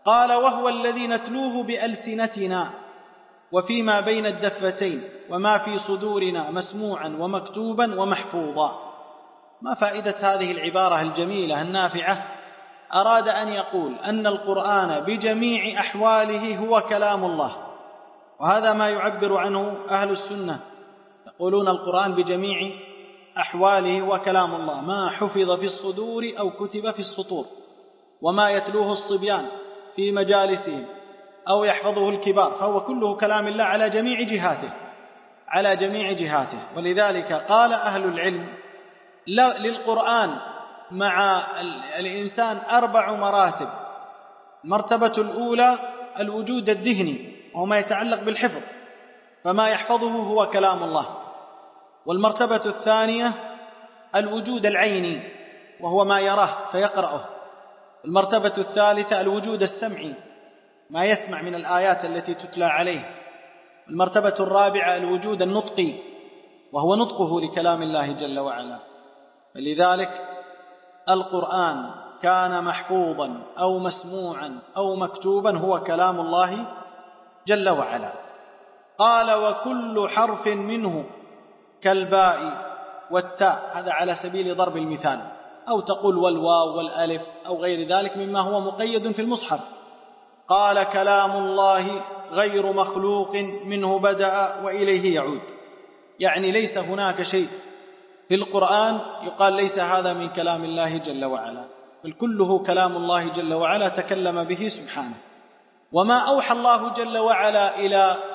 قال: وهو الذي نتلوه بألسنتنا وفيما بين الدفتين وما في صدورنا مسموعا ومكتوبا ومحفوظا. ما فائدة هذه العبارة الجميلة النافعة؟ أراد أن يقول أن القرآن بجميع أحواله هو كلام الله، وهذا ما يعبر عنه أهل السنة، يقولون القرآن بجميع أحواله هو كلام الله، ما حفظ في الصدور أو كتب في السطور، وما يتلوه الصبيان في مجالسهم أو يحفظه الكبار، فهو كله كلام الله على جميع جهاته، على جميع جهاته. ولذلك قال أهل العلم: للقرآن مع الإنسان 4 مراتب. المرتبة الأولى الوجود الذهني، وهو ما يتعلق بالحفظ، فما يحفظه هو كلام الله. والمرتبة الثانية الوجود العيني، وهو ما يراه فيقرأه. المرتبة الثالثة الوجود السمعي، ما يسمع من الآيات التي تتلى عليه. المرتبة الرابعة الوجود النطقي، وهو نطقه لكلام الله جل وعلا. فلذلك القرآن كان محفوظا أو مسموعا أو مكتوبا هو كلام الله جل وعلا. قال: وكل حرف منه كالباء والتاء، هذا على سبيل ضرب المثال، أو تقول والواو والألف أو غير ذلك مما هو مقيد في المصحف. قال: كلام الله غير مخلوق، منه بدأ وإليه يعود. يعني ليس هناك شيء في القرآن يقال ليس هذا من كلام الله جل وعلا، بل كله كلام الله جل وعلا تكلم به سبحانه. وما أوحى الله جل وعلا إلى